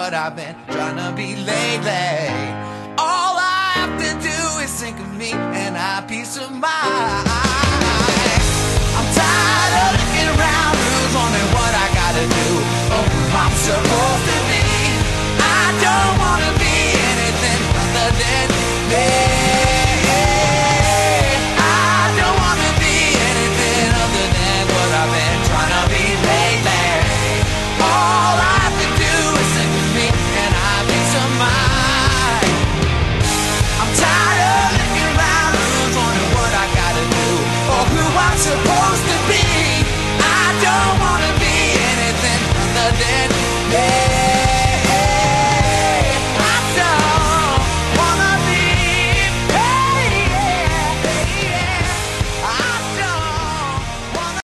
what I've been trying to be lately. All I have to do is think of me and I have peace of mind.